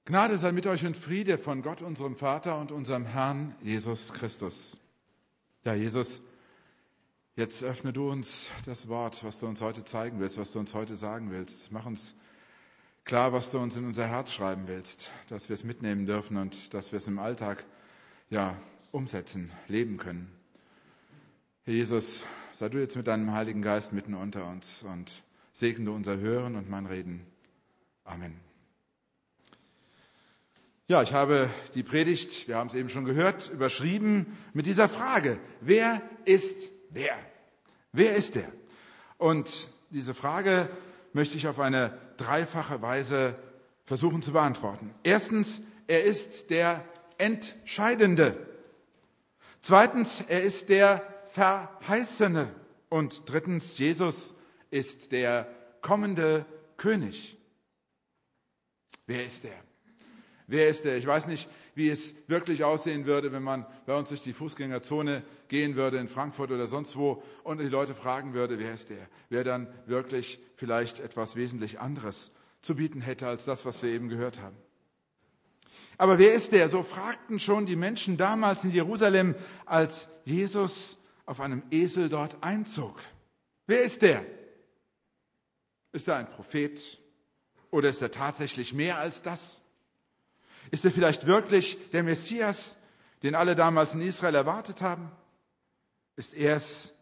Gnade sei mit euch und Friede von Gott, unserem Vater und unserem Herrn Jesus Christus. Ja, Jesus, jetzt öffne du uns das Wort, was du uns heute zeigen willst, was du uns heute sagen willst. Mach uns klar, was du uns in unser Herz schreiben willst, dass wir es mitnehmen dürfen und dass wir es im Alltag umsetzen, leben können. Herr Jesus, sei du jetzt mit deinem Heiligen Geist mitten unter uns und segne unser Hören und mein Reden. Amen. Ja, ich habe die Predigt, wir haben es eben schon gehört, überschrieben mit dieser Frage: Wer ist der? Wer ist der? Und diese Frage möchte ich auf eine dreifache Weise versuchen zu beantworten. Erstens, er ist der Entscheidende. Zweitens, er ist der Verheißene. Und drittens, Jesus ist der kommende König. Wer ist der? Wer ist der? Ich weiß nicht, wie es wirklich aussehen würde, wenn man bei uns durch die Fußgängerzone gehen würde in Frankfurt oder sonst wo und die Leute fragen würde, wer ist der? Wer dann wirklich vielleicht etwas wesentlich anderes zu bieten hätte als das, was wir eben gehört haben. Aber wer ist der? So fragten schon die Menschen damals in Jerusalem, als Jesus auf einem Esel dort einzog. Wer ist der? Ist er ein Prophet oder ist er tatsächlich mehr als das? Ist er vielleicht wirklich der Messias, den alle damals in Israel erwartet haben? Ist er es,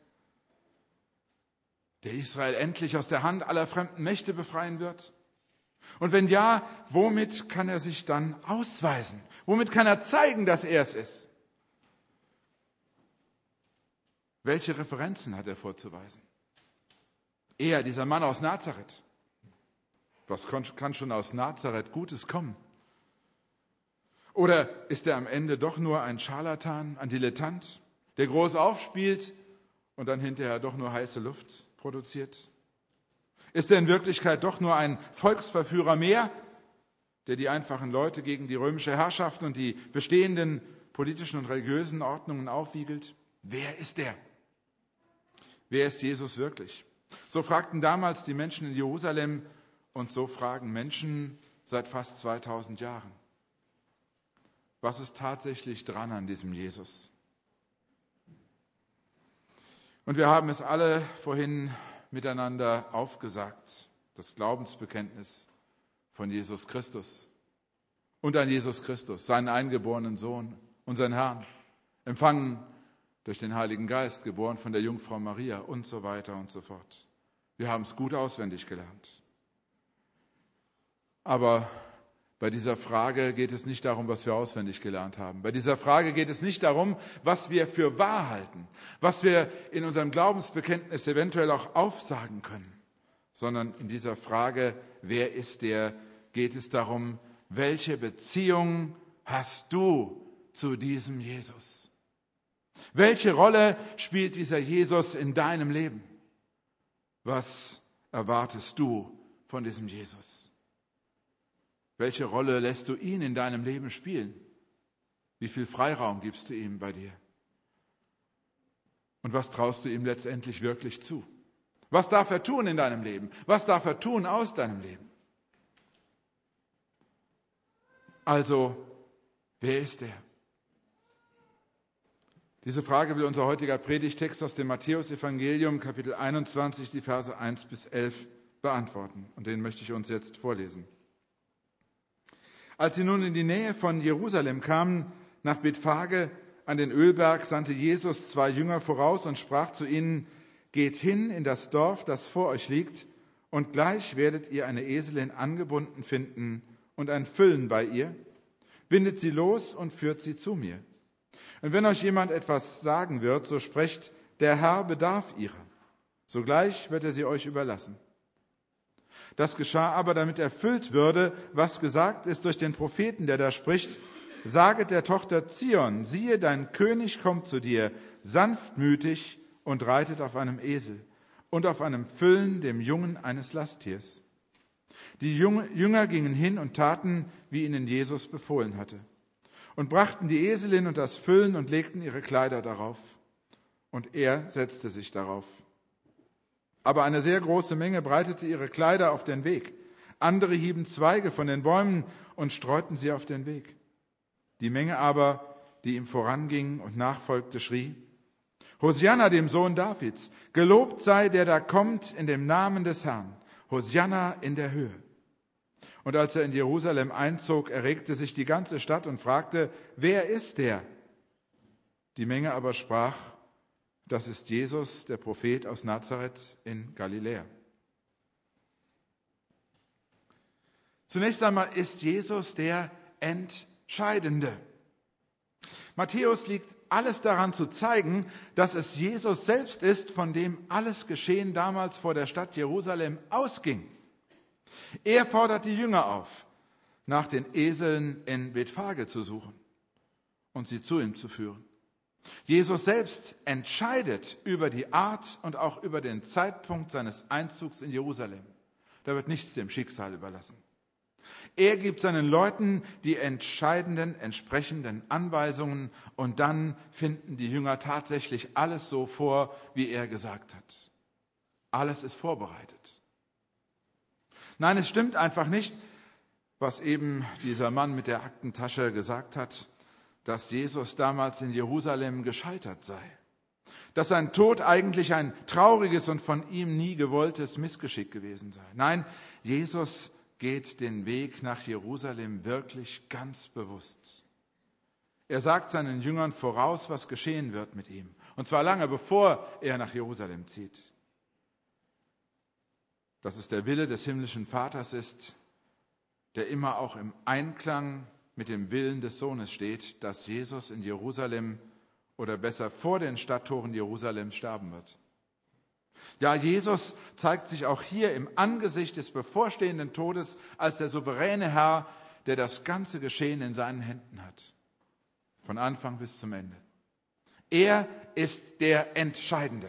der Israel endlich aus der Hand aller fremden Mächte befreien wird? Und wenn ja, womit kann er sich dann ausweisen? Womit kann er zeigen, dass er es ist? Welche Referenzen hat er vorzuweisen? Er, dieser Mann aus Nazareth. Was kann schon aus Nazareth Gutes kommen? Oder ist er am Ende doch nur ein Scharlatan, ein Dilettant, der groß aufspielt und dann hinterher doch nur heiße Luft produziert? Ist er in Wirklichkeit doch nur ein Volksverführer mehr, der die einfachen Leute gegen die römische Herrschaft und die bestehenden politischen und religiösen Ordnungen aufwiegelt? Wer ist er? Wer ist Jesus wirklich? So fragten damals die Menschen in Jerusalem und so fragen Menschen seit fast 2000 Jahren. Was ist tatsächlich dran an diesem Jesus? Und wir haben es alle vorhin miteinander aufgesagt, das Glaubensbekenntnis von Jesus Christus und an Jesus Christus, seinen eingeborenen Sohn, unseren Herrn, empfangen durch den Heiligen Geist, geboren von der Jungfrau Maria und so weiter und so fort. Wir haben es gut auswendig gelernt. Aber bei dieser Frage geht es nicht darum, was wir auswendig gelernt haben. Bei dieser Frage geht es nicht darum, was wir für wahr halten, was wir in unserem Glaubensbekenntnis eventuell auch aufsagen können, sondern in dieser Frage, wer ist der, geht es darum, welche Beziehung hast du zu diesem Jesus? Welche Rolle spielt dieser Jesus in deinem Leben? Was erwartest du von diesem Jesus? Welche Rolle lässt du ihn in deinem Leben spielen? Wie viel Freiraum gibst du ihm bei dir? Und was traust du ihm letztendlich wirklich zu? Was darf er tun in deinem Leben? Was darf er tun aus deinem Leben? Also, wer ist er? Diese Frage will unser heutiger Predigtext aus dem Matthäus-Evangelium, Kapitel 21, die Verse 1 bis 11 beantworten. Und den möchte ich uns jetzt vorlesen. Als sie nun in die Nähe von Jerusalem kamen, nach Bethphage an den Ölberg, sandte Jesus 2 Jünger voraus und sprach zu ihnen: Geht hin in das Dorf, das vor euch liegt, und gleich werdet ihr eine Eselin angebunden finden und ein Füllen bei ihr. Bindet sie los und führt sie zu mir. Und wenn euch jemand etwas sagen wird, so sprecht: Der Herr bedarf ihrer. Sogleich wird er sie euch überlassen. Das geschah aber, damit erfüllt würde, was gesagt ist durch den Propheten, der da spricht: Saget der Tochter Zion, siehe, dein König kommt zu dir, sanftmütig und reitet auf einem Esel und auf einem Füllen, dem Jungen eines Lasttiers. Die Jünger gingen hin und taten, wie ihnen Jesus befohlen hatte, und brachten die Eselin und das Füllen und legten ihre Kleider darauf. Und er setzte sich darauf. Aber eine sehr große Menge breitete ihre Kleider auf den Weg. Andere hieben Zweige von den Bäumen und streuten sie auf den Weg. Die Menge aber, die ihm voranging und nachfolgte, schrie: Hosianna dem Sohn Davids, gelobt sei der da kommt in dem Namen des Herrn, Hosianna in der Höhe. Und als er in Jerusalem einzog, erregte sich die ganze Stadt und fragte: Wer ist der? Die Menge aber sprach: Das ist Jesus, der Prophet aus Nazareth in Galiläa. Zunächst einmal ist Jesus der Entscheidende. Matthäus liegt alles daran zu zeigen, dass es Jesus selbst ist, von dem alles Geschehen damals vor der Stadt Jerusalem ausging. Er fordert die Jünger auf, nach den Eseln in Bethphage zu suchen und sie zu ihm zu führen. Jesus selbst entscheidet über die Art und auch über den Zeitpunkt seines Einzugs in Jerusalem. Da wird nichts dem Schicksal überlassen. Er gibt seinen Leuten die entscheidenden, entsprechenden Anweisungen und dann finden die Jünger tatsächlich alles so vor, wie er gesagt hat. Alles ist vorbereitet. Nein, es stimmt einfach nicht, was eben dieser Mann mit der Aktentasche gesagt hat, dass Jesus damals in Jerusalem gescheitert sei. Dass sein Tod eigentlich ein trauriges und von ihm nie gewolltes Missgeschick gewesen sei. Nein, Jesus geht den Weg nach Jerusalem wirklich ganz bewusst. Er sagt seinen Jüngern voraus, was geschehen wird mit ihm. Und zwar lange bevor er nach Jerusalem zieht. Dass es der Wille des himmlischen Vaters ist, der immer auch im Einklang mit dem Willen des Sohnes steht, dass Jesus in Jerusalem oder besser vor den Stadttoren Jerusalems sterben wird. Ja, Jesus zeigt sich auch hier im Angesicht des bevorstehenden Todes als der souveräne Herr, der das ganze Geschehen in seinen Händen hat. Von Anfang bis zum Ende. Er ist der Entscheidende.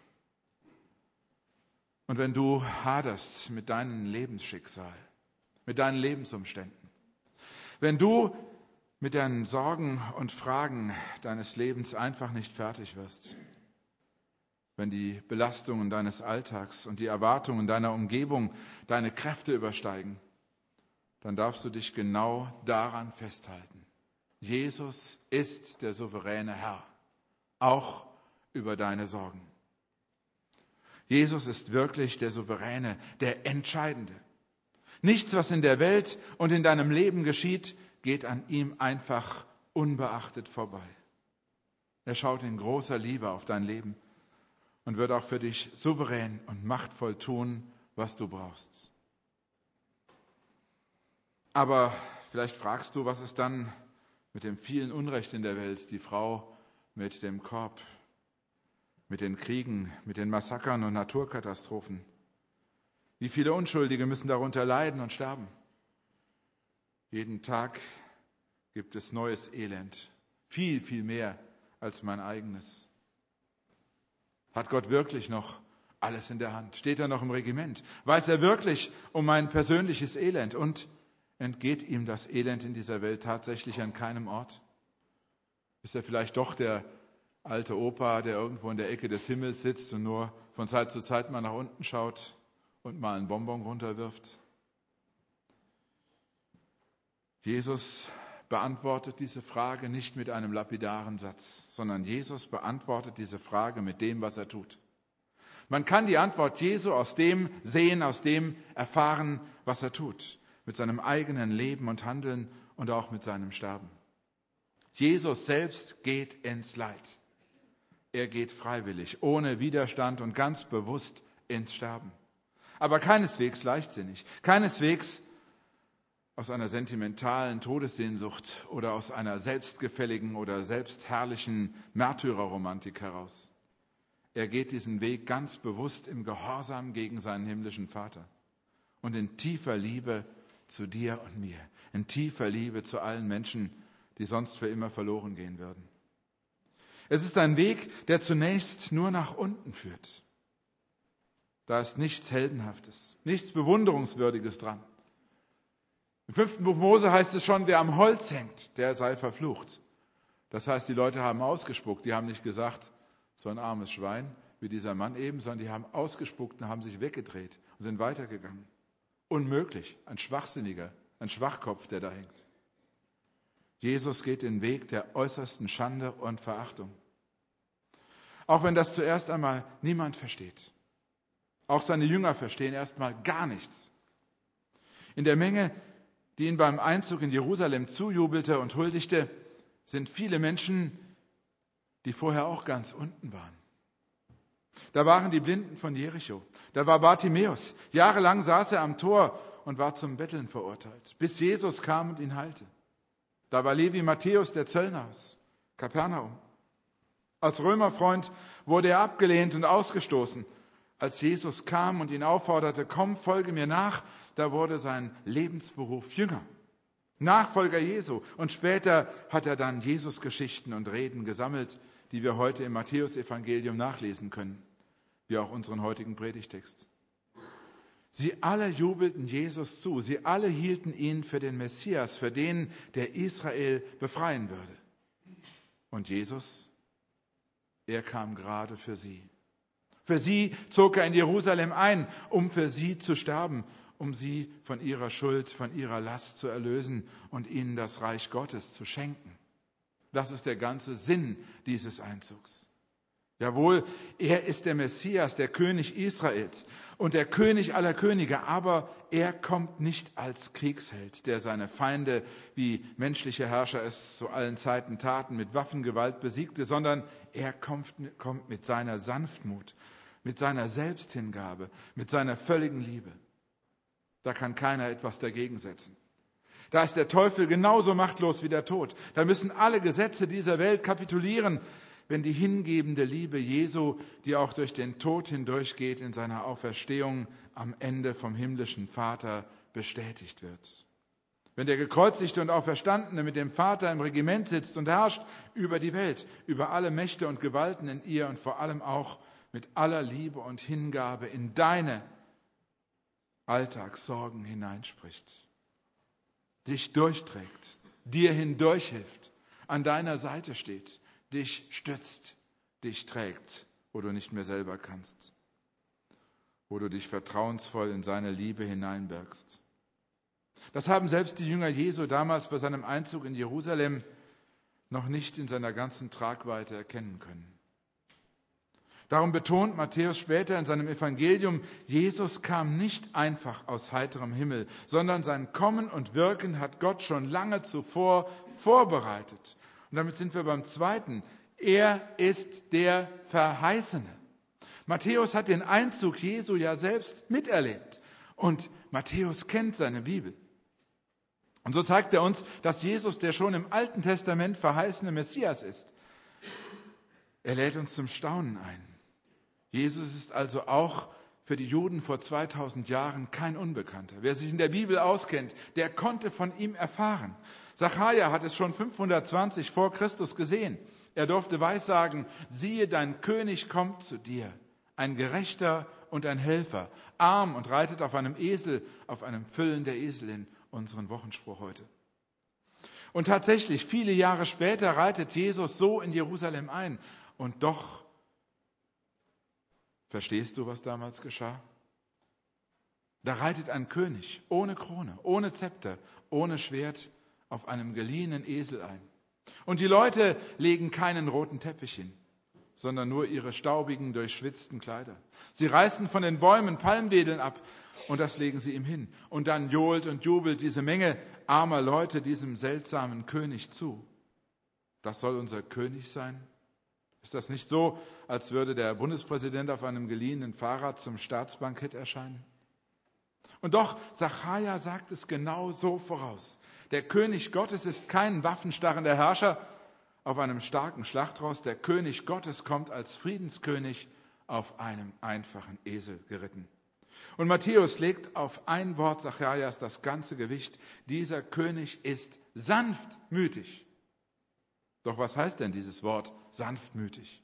Und wenn du haderst mit deinem Lebensschicksal, mit deinen Lebensumständen, wenn du mit deinen Sorgen und Fragen deines Lebens einfach nicht fertig wirst, wenn die Belastungen deines Alltags und die Erwartungen deiner Umgebung deine Kräfte übersteigen, dann darfst du dich genau daran festhalten. Jesus ist der souveräne Herr, auch über deine Sorgen. Jesus ist wirklich der Souveräne, der Entscheidende. Nichts, was in der Welt und in deinem Leben geschieht, geht an ihm einfach unbeachtet vorbei. Er schaut in großer Liebe auf dein Leben und wird auch für dich souverän und machtvoll tun, was du brauchst. Aber vielleicht fragst du, was ist dann mit dem vielen Unrecht in der Welt, die Frau mit dem Korb, mit den Kriegen, mit den Massakern und Naturkatastrophen? Wie viele Unschuldige müssen darunter leiden und sterben? Jeden Tag gibt es neues Elend, viel, viel mehr als mein eigenes. Hat Gott wirklich noch alles in der Hand? Steht er noch im Regiment? Weiß er wirklich um mein persönliches Elend? Und entgeht ihm das Elend in dieser Welt tatsächlich an keinem Ort? Ist er vielleicht doch der alte Opa, der irgendwo in der Ecke des Himmels sitzt und nur von Zeit zu Zeit mal nach unten schaut und mal einen Bonbon runterwirft? Jesus beantwortet diese Frage nicht mit einem lapidaren Satz, sondern Jesus beantwortet diese Frage mit dem, was er tut. Man kann die Antwort Jesu aus dem sehen, aus dem erfahren, was er tut, mit seinem eigenen Leben und Handeln und auch mit seinem Sterben. Jesus selbst geht ins Leid. Er geht freiwillig, ohne Widerstand und ganz bewusst ins Sterben. Aber keineswegs leichtsinnig, keineswegs aus einer sentimentalen Todessehnsucht oder aus einer selbstgefälligen oder selbstherrlichen Märtyrerromantik heraus. Er geht diesen Weg ganz bewusst im Gehorsam gegen seinen himmlischen Vater und in tiefer Liebe zu dir und mir, in tiefer Liebe zu allen Menschen, die sonst für immer verloren gehen würden. Es ist ein Weg, der zunächst nur nach unten führt. Da ist nichts Heldenhaftes, nichts Bewunderungswürdiges dran. Im 5. Buch Mose heißt es schon, wer am Holz hängt, der sei verflucht. Das heißt, die Leute haben ausgespuckt, die haben nicht gesagt, so ein armes Schwein wie dieser Mann eben, sondern die haben ausgespuckt und haben sich weggedreht und sind weitergegangen. Unmöglich, ein Schwachsinniger, ein Schwachkopf, der da hängt. Jesus geht den Weg der äußersten Schande und Verachtung. Auch wenn das zuerst einmal niemand versteht. Auch seine Jünger verstehen erstmal gar nichts. In der Menge, die ihn beim Einzug in Jerusalem zujubelte und huldigte, sind viele Menschen, die vorher auch ganz unten waren. Da waren die Blinden von Jericho. Da war Bartimäus. Jahrelang saß er am Tor und war zum Betteln verurteilt, bis Jesus kam und ihn heilte. Da war Levi Matthäus, der Zöllner aus Kapernaum. Als Römerfreund wurde er abgelehnt und ausgestoßen. Als Jesus kam und ihn aufforderte, komm, folge mir nach, da wurde sein Lebensberuf Jünger. Nachfolger Jesu. Und später hat er dann Jesus-Geschichten und Reden gesammelt, die wir heute im Matthäusevangelium nachlesen können, wie auch unseren heutigen Predigtext. Sie alle jubelten Jesus zu, sie alle hielten ihn für den Messias, für den, der Israel befreien würde. Und Jesus, er kam gerade für sie. Für sie zog er in Jerusalem ein, um für sie zu sterben, um sie von ihrer Schuld, von ihrer Last zu erlösen und ihnen das Reich Gottes zu schenken. Das ist der ganze Sinn dieses Einzugs. Jawohl, er ist der Messias, der König Israels und der König aller Könige, aber er kommt nicht als Kriegsheld, der seine Feinde, wie menschliche Herrscher es zu allen Zeiten taten, mit Waffengewalt besiegte, sondern er kommt mit seiner Sanftmut, mit seiner Selbsthingabe, mit seiner völligen Liebe. Da kann keiner etwas dagegen setzen. Da ist der Teufel genauso machtlos wie der Tod. Da müssen alle Gesetze dieser Welt kapitulieren, wenn die hingebende Liebe Jesu, die auch durch den Tod hindurchgeht, in seiner Auferstehung am Ende vom himmlischen Vater bestätigt wird. Wenn der gekreuzigte und Auferstandene mit dem Vater im Regiment sitzt und herrscht über die Welt, über alle Mächte und Gewalten in ihr und vor allem auch mit aller Liebe und Hingabe in deine Alltagssorgen hineinspricht, dich durchträgt, dir hindurchhilft, an deiner Seite steht, dich stützt, dich trägt, wo du nicht mehr selber kannst, wo du dich vertrauensvoll in seine Liebe hineinbergst. Das haben selbst die Jünger Jesu damals bei seinem Einzug in Jerusalem noch nicht in seiner ganzen Tragweite erkennen können. Darum betont Matthäus später in seinem Evangelium, Jesus kam nicht einfach aus heiterem Himmel, sondern sein Kommen und Wirken hat Gott schon lange zuvor vorbereitet. Und damit sind wir beim Zweiten. Er ist der Verheißene. Matthäus hat den Einzug Jesu ja selbst miterlebt. Und Matthäus kennt seine Bibel. Und so zeigt er uns, dass Jesus der schon im Alten Testament verheißene Messias ist. Er lädt uns zum Staunen ein. Jesus ist also auch für die Juden vor 2000 Jahren kein Unbekannter. Wer sich in der Bibel auskennt, der konnte von ihm erfahren. Sacharja hat es schon 520 vor Christus gesehen. Er durfte weissagen, siehe, dein König kommt zu dir, ein Gerechter und ein Helfer, arm und reitet auf einem Esel, auf einem Füllen der Eselin, unseren Wochenspruch heute. Und tatsächlich, viele Jahre später reitet Jesus so in Jerusalem ein. Und doch, verstehst du, was damals geschah? Da reitet ein König ohne Krone, ohne Zepter, ohne Schwert auf einem geliehenen Esel ein. Und die Leute legen keinen roten Teppich hin, sondern nur ihre staubigen, durchschwitzten Kleider. Sie reißen von den Bäumen Palmwedeln ab und das legen sie ihm hin. Und dann johlt und jubelt diese Menge armer Leute diesem seltsamen König zu. Das soll unser König sein? Ist das nicht so, als würde der Bundespräsident auf einem geliehenen Fahrrad zum Staatsbankett erscheinen? Und doch, Sacharja sagt es genau so voraus. Der König Gottes ist kein waffenstarrender Herrscher auf einem starken Schlachtross. Der König Gottes kommt als Friedenskönig auf einem einfachen Esel geritten. Und Matthäus legt auf ein Wort Sacharjas das ganze Gewicht. Dieser König ist sanftmütig. Doch was heißt denn dieses Wort sanftmütig?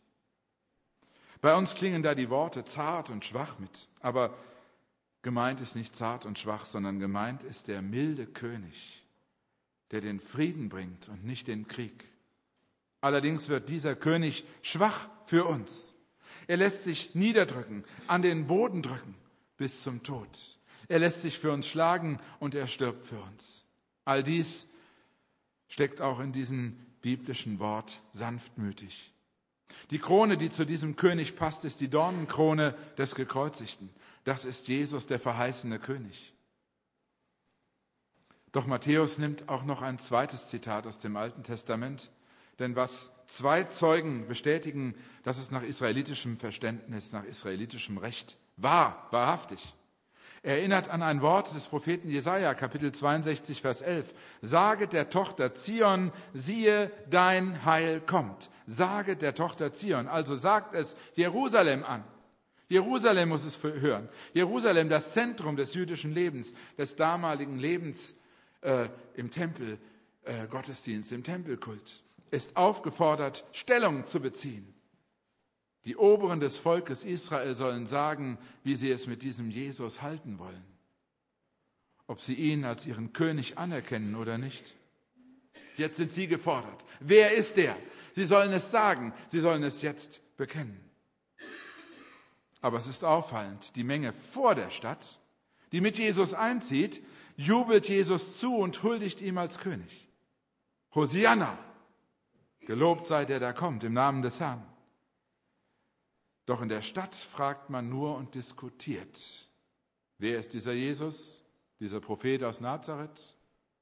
Bei uns klingen da die Worte zart und schwach mit. Aber gemeint ist nicht zart und schwach, sondern gemeint ist der milde König, der den Frieden bringt und nicht den Krieg. Allerdings wird dieser König schwach für uns. Er lässt sich niederdrücken, an den Boden drücken bis zum Tod. Er lässt sich für uns schlagen und er stirbt für uns. All dies steckt auch in diesem biblischen Wort sanftmütig. Die Krone, die zu diesem König passt, ist die Dornenkrone des Gekreuzigten. Das ist Jesus, der verheißene König. Doch Matthäus nimmt auch noch ein zweites Zitat aus dem Alten Testament. Denn was zwei Zeugen bestätigen, dass es nach israelitischem Verständnis, nach israelitischem Recht war, wahrhaftig. Er erinnert an ein Wort des Propheten Jesaja, Kapitel 62, Vers 11. Sage der Tochter Zion, siehe, dein Heil kommt. Sage der Tochter Zion, also sagt es Jerusalem an. Jerusalem muss es hören. Jerusalem, das Zentrum des jüdischen Lebens, des damaligen Lebens im Tempel, Gottesdienst, im Tempelkult, ist aufgefordert, Stellung zu beziehen. Die Oberen des Volkes Israel sollen sagen, wie sie es mit diesem Jesus halten wollen. Ob sie ihn als ihren König anerkennen oder nicht. Jetzt sind sie gefordert. Wer ist der? Sie sollen es sagen, sie sollen es jetzt bekennen. Aber es ist auffallend, die Menge vor der Stadt, die mit Jesus einzieht, jubelt Jesus zu und huldigt ihm als König. Hosianna, gelobt sei der, der kommt, im Namen des Herrn. Doch in der Stadt fragt man nur und diskutiert. Wer ist dieser Jesus, dieser Prophet aus Nazareth?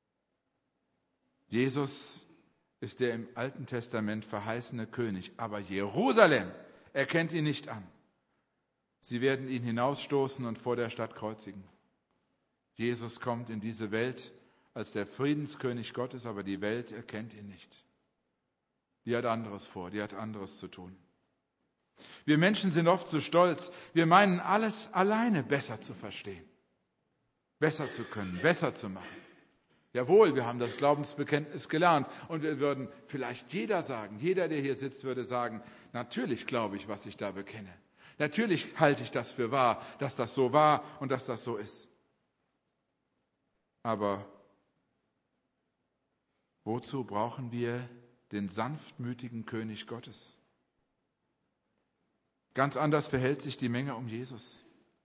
Jesus ist der im Alten Testament verheißene König, aber Jerusalem erkennt ihn nicht an. Sie werden ihn hinausstoßen und vor der Stadt kreuzigen. Jesus kommt in diese Welt als der Friedenskönig Gottes, aber die Welt erkennt ihn nicht. Die hat anderes vor, die hat anderes zu tun. Wir Menschen sind oft zu stolz. Wir meinen, alles alleine besser zu verstehen, besser zu können, besser zu machen. Jawohl, wir haben das Glaubensbekenntnis gelernt und wir würden vielleicht jeder sagen, jeder, der hier sitzt, würde sagen, natürlich glaube ich, was ich da bekenne. Natürlich halte ich das für wahr, dass das so war und dass das so ist. Aber wozu brauchen wir den sanftmütigen König Gottes? Ganz anders verhält sich die Menge um Jesus.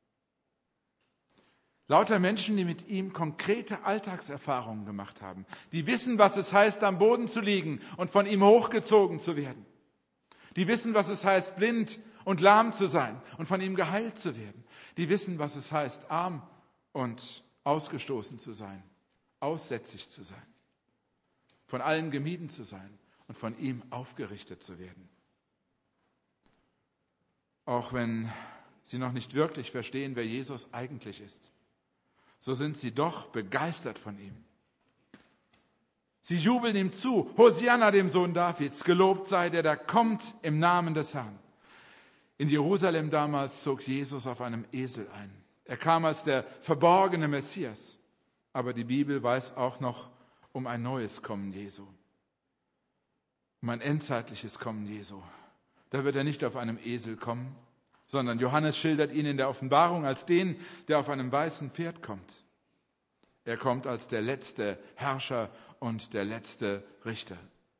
Lauter Menschen, die mit ihm konkrete Alltagserfahrungen gemacht haben, die wissen, was es heißt, am Boden zu liegen und von ihm hochgezogen zu werden. Die wissen, was es heißt, blind und lahm zu sein und von ihm geheilt zu werden. Die wissen, was es heißt, arm und ausgestoßen zu sein, aussätzig zu sein, von allen gemieden zu sein und von ihm aufgerichtet zu werden. Auch wenn sie noch nicht wirklich verstehen, wer Jesus eigentlich ist, so sind sie doch begeistert von ihm. Sie jubeln ihm zu, Hosianna dem Sohn Davids, gelobt sei der, der kommt im Namen des Herrn. In Jerusalem damals zog Jesus auf einem Esel ein. Er kam als der verborgene Messias. Aber die Bibel weiß auch noch um ein neues Kommen Jesu, um ein endzeitliches Kommen Jesu. Da wird er nicht auf einem Esel kommen, sondern Johannes schildert ihn in der Offenbarung als den, der auf einem weißen Pferd kommt. Er kommt als der letzte Herrscher und der letzte Richter.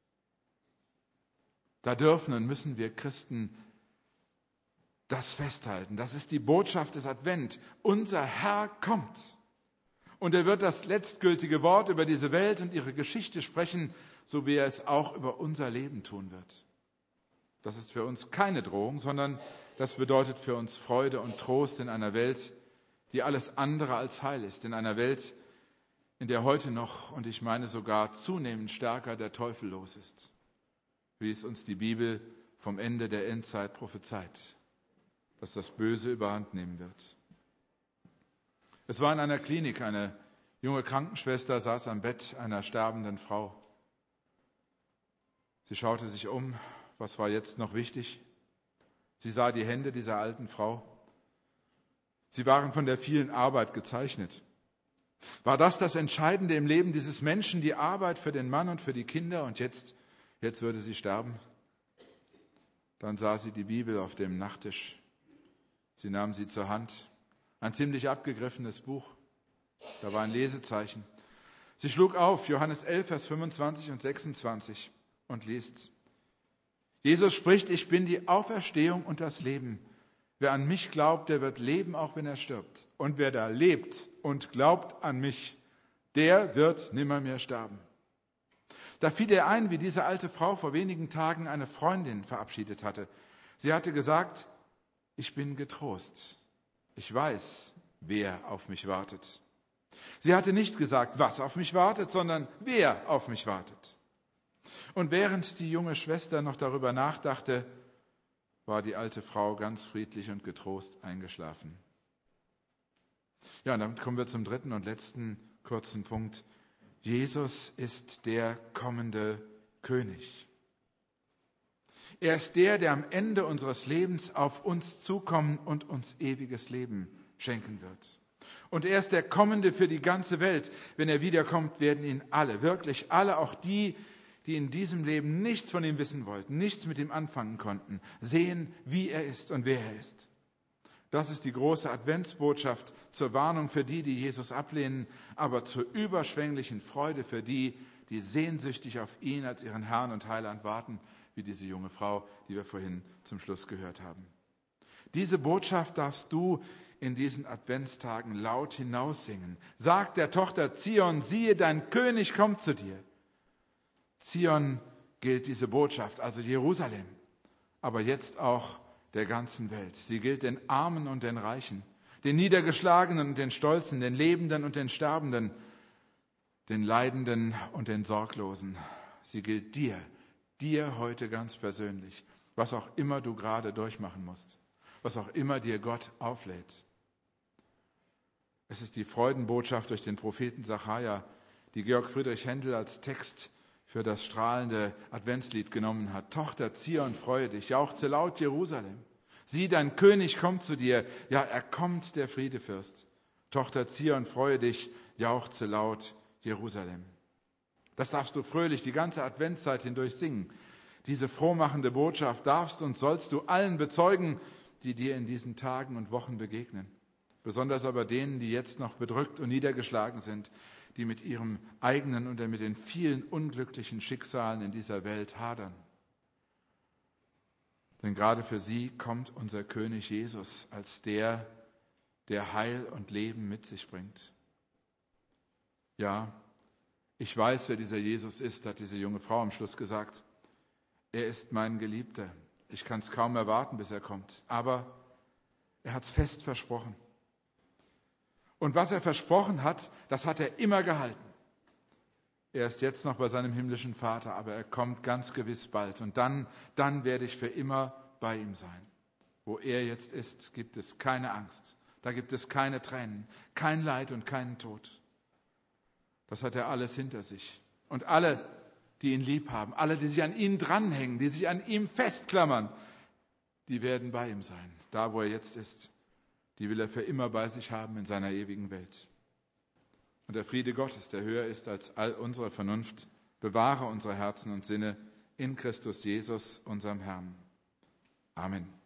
Da dürfen und müssen wir Christen das festhalten. Das ist die Botschaft des Advent. Unser Herr kommt. Und er wird das letztgültige Wort über diese Welt und ihre Geschichte sprechen, so wie er es auch über unser Leben tun wird. Das ist für uns keine Drohung, sondern das bedeutet für uns Freude und Trost in einer Welt, die alles andere als heil ist. In einer Welt, in der heute noch, und ich meine sogar zunehmend stärker, der Teufel los ist. Wie es uns die Bibel vom Ende der Endzeit prophezeit, dass das Böse überhand nehmen wird. Es war in einer Klinik, eine junge Krankenschwester saß am Bett einer sterbenden Frau. Sie schaute sich um, was war jetzt noch wichtig? Sie sah die Hände dieser alten Frau. Sie waren von der vielen Arbeit gezeichnet. War das das Entscheidende im Leben dieses Menschen, die Arbeit für den Mann und für die Kinder? Und jetzt würde sie sterben. Dann sah sie die Bibel auf dem Nachttisch. Sie nahm sie zur Hand. Ein ziemlich abgegriffenes Buch. Da war ein Lesezeichen. Sie schlug auf, Johannes 11, Vers 25 und 26 und liest. Jesus spricht, ich bin die Auferstehung und das Leben. Wer an mich glaubt, der wird leben, auch wenn er stirbt. Und wer da lebt und glaubt an mich, Der wird nimmermehr sterben. Da fiel ihr ein, wie diese alte Frau vor wenigen Tagen eine Freundin verabschiedet hatte. Sie hatte gesagt, ich bin getrost. Ich weiß, wer auf mich wartet. Sie hatte nicht gesagt, was auf mich wartet, sondern wer auf mich wartet. Und während die junge Schwester noch darüber nachdachte, war die alte Frau ganz friedlich und getrost eingeschlafen. Ja, und damit kommen wir zum dritten und letzten kurzen Punkt. Jesus ist der kommende König. Er ist der am Ende unseres Lebens auf uns zukommen und uns ewiges Leben schenken wird. Und er ist der Kommende für die ganze Welt. Wenn er wiederkommt, werden ihn alle, wirklich alle, auch die in diesem Leben nichts von ihm wissen wollten, nichts mit ihm anfangen konnten, sehen, wie er ist und wer er ist. Das ist die große Adventsbotschaft zur Warnung für die Jesus ablehnen, aber zur überschwänglichen Freude für die sehnsüchtig auf ihn als ihren Herrn und Heiland warten, wie diese junge Frau, die wir vorhin zum Schluss gehört haben. Diese Botschaft darfst du in diesen Adventstagen laut hinaussingen. Sag der Tochter Zion, siehe, dein König kommt zu dir. Zion gilt diese Botschaft, also Jerusalem, aber jetzt auch der ganzen Welt. Sie gilt den Armen und den Reichen, den Niedergeschlagenen und den Stolzen, den Lebenden und den Sterbenden, den Leidenden und den Sorglosen. Sie gilt dir heute ganz persönlich, was auch immer du gerade durchmachen musst, was auch immer dir Gott auflädt. Es ist die Freudenbotschaft durch den Propheten Sacharja, die Georg Friedrich Händel als Text für das strahlende Adventslied genommen hat. Tochter Zion, freue dich, jauchze laut Jerusalem. Sieh, dein König kommt zu dir. Ja, er kommt, der Friedefürst. Tochter Zion, freue dich, jauchze laut Jerusalem. Das darfst du fröhlich die ganze Adventszeit hindurch singen. Diese frohmachende Botschaft darfst und sollst du allen bezeugen, die dir in diesen Tagen und Wochen begegnen. Besonders aber denen, die jetzt noch bedrückt und niedergeschlagen sind, die mit ihrem eigenen und mit den vielen unglücklichen Schicksalen in dieser Welt hadern. Denn gerade für sie kommt unser König Jesus als der Heil und Leben mit sich bringt. Ja, ich weiß, wer dieser Jesus ist, hat diese junge Frau am Schluss gesagt. Er ist mein Geliebter. Ich kann es kaum erwarten, bis er kommt. Aber er hat es fest versprochen. Und was er versprochen hat, das hat er immer gehalten. Er ist jetzt noch bei seinem himmlischen Vater, aber er kommt ganz gewiss bald. Und dann werde ich für immer bei ihm sein. Wo er jetzt ist, gibt es keine Angst. Da gibt es keine Tränen, kein Leid und keinen Tod. Das hat er alles hinter sich. Und alle, die ihn lieb haben, alle, die sich an ihn dranhängen, die sich an ihm festklammern, die werden bei ihm sein. Da, wo er jetzt ist, die will er für immer bei sich haben in seiner ewigen Welt. Und der Friede Gottes, der höher ist als all unsere Vernunft, bewahre unsere Herzen und Sinne in Christus Jesus, unserem Herrn. Amen.